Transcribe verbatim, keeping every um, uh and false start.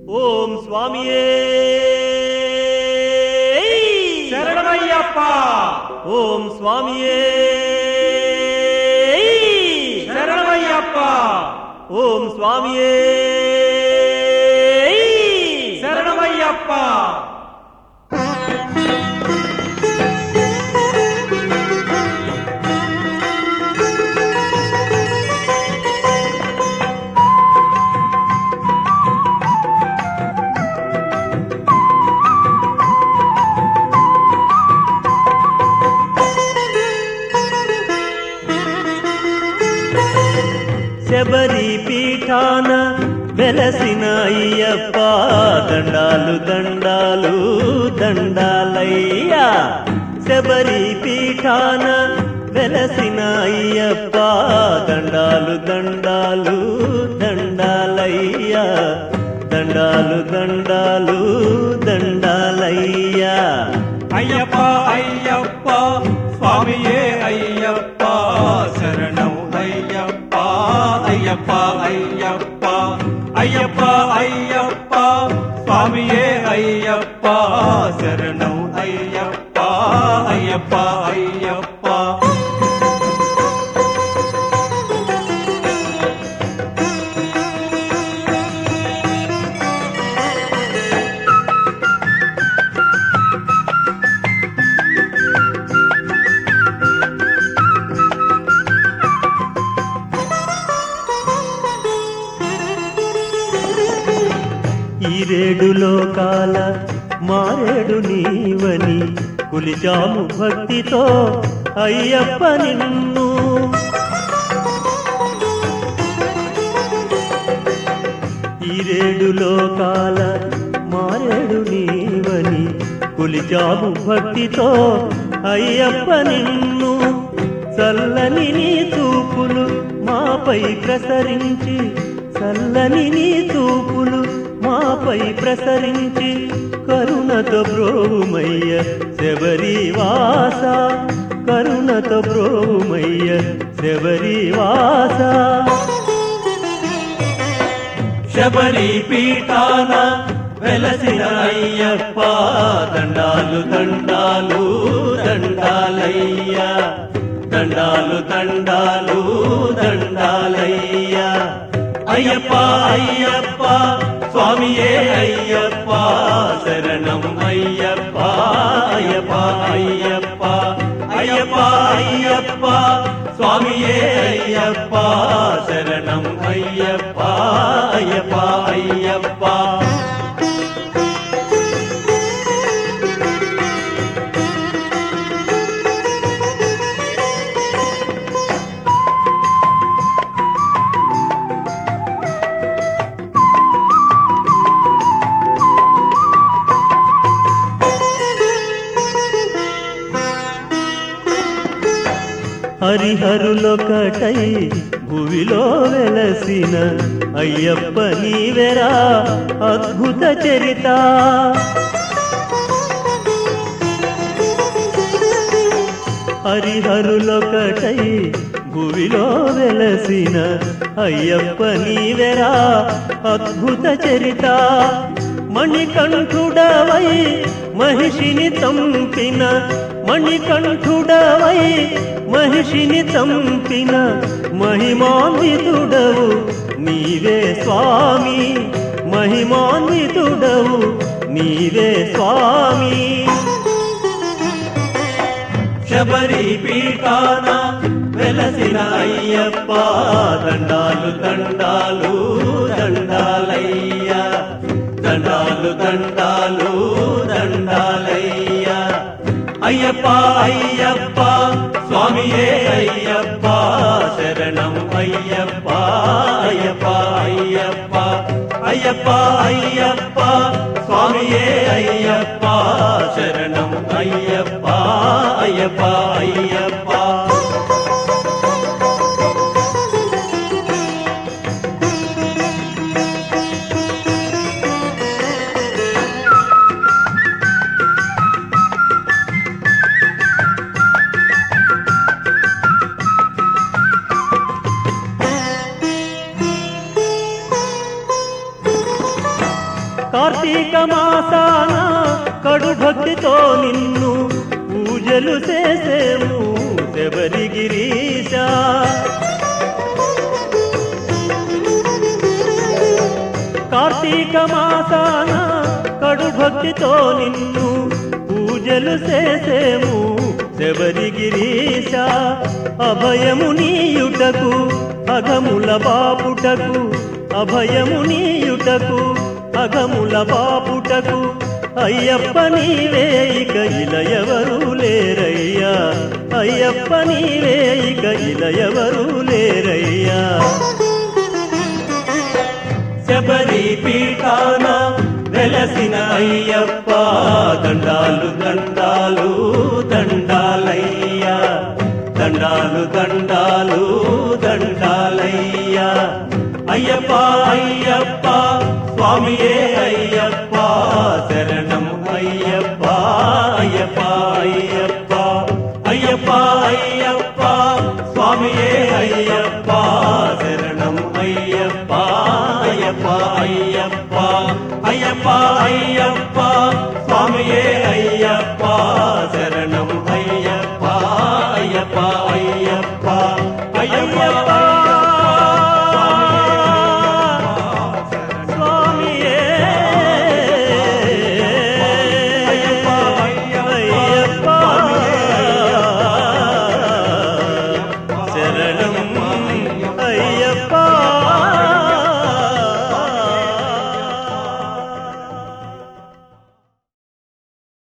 ఓం స్వామియే శరణమయ్యప్ప. ఓం స్వామియే శరణమయ్యప్ప. ఓం స్వామియే శరణమయ్యప్ప. శబరి పీఠాన వెలసిన అయ్యప్ప దండాలు దండాలు దండాలయ్యా. శబరి పీఠాన వెలసిన అయ్యప్ప దండాలు దండాలు దండాలయ్యా. దండాలు దండాలు దండాలయ్యా. అయ్యప్ప అయ్యప్ప స్వామియే అయ్యప్ప శరణం అయ్యప్ప. అయ్యప్ప అయ్యప్ప అయ్యప్ప అయ్యప్ప స్వామియే అయ్యప్ప శరణం అయ్యప్ప. అయ్యప్ప అయ్యప్ప. ఈరేడు లోకాల మారేడు నీవని కులిచాము భక్తితో అయ్యప్ప నిన్ను. ఈరేడు లోకాల మారేడు నీవని కులిచాము భక్తితో అయ్యప్ప నిన్ను. చల్లని నీ చూపులు మాపై ప్రసరించి చల్లని నీ చూపులు మాపై ప్రసరించి కరుణతో బ్రోవుమయ్య శబరివాస. కరుణతో బ్రోవుమయ్య శబరివాస. శబరి పీఠాన వెలసిన అయ్యప్ప దండాలు దండాలు దండాలయ్యా. దండాలు దండాలు దండాలయ్యా. అయ్యప్ప అయ్యప్ప స్వామియే అయ్యప్ప శరణం అయ్యప్ప. అయ్యప్ప అయ్యప్ప అయ్యప్ప అయ్యప్ప స్వామియే అయ్యప్ప శరణం అయ్యప్ప. అయ్యప్ప అయ్యప్ప. హరిహరులొకటై భువిలో వెలసిన అయ్యప్ప నీవెరా అద్భుత చరిత. హరిహరులొకటై భువిలో వెలసిన అయ్యప్ప నీవెరా అద్భుత చరిత. మణికంఠుడవై మహిషిని చంపిన మణికంఠుడవై మహిషిని చంపిన మహిమాన్వితుడవు నీవే స్వామి. మహిమాన్వితుడవు నీవే స్వామి. శబరి పీఠాన వెలసిన అయ్యప్ప దండాలు దండాలు దండాలయ్యా. దండాలు దండాలు దండాలయ్యా. అయ్యప్ప అయ్యప్ప స్వామియే అయ్యప్ప శరణం అయ్యప్ప. అయ్యప్ప అయ్యప్ప అయ్యప్ప అయ్యప్ప స్వామియే అయ్యప్ప శరణం అయ్యప్ప. అయ్యప్ప అయ్యప్ప. కార్తీక మాసాన కడు భక్తితో నిన్ను పూజలు చేసేము శబరిగిరీశ. కార్తీక మాసాన కడు భక్తితో నిన్ను పూజలు చేసేము శబరిగిరీశ. అభయము నీయుటకు అఘముల బాపుటకు, అభయము నీయుటకు అఘముల బాపుటకు, అయ్యప్ప నీవే ఇక ఇలా ఎవరు లేరయ్యా, అయ్యప్ప నీవే ఇక ఇలా ఎవరు లేరయ్యా. శబరి పీఠాన వెలసిన అయ్యప్ప దండాలు దండాలు దండాలయ్యా, దండాలు దండాలు దండాలయ్యా. అయ్యప్ప అయ్యప్ప స్వామియే అయ్యప్ప శరణం అయ్యప్ప, అయ్యప్ప అయ్యప్ప అయ్యప్ప అయ్యప్ప స్వామియే అయ్యప్ప శరణం అయ్యప్ప, అయ్యప్ప అయ్యప్ప అయ్యప్ప అయ్యప్ప స్వామియే అయ్యప్ప శరణం అయ్యప్ప, అయ్యప్ప అయ్యప్ప.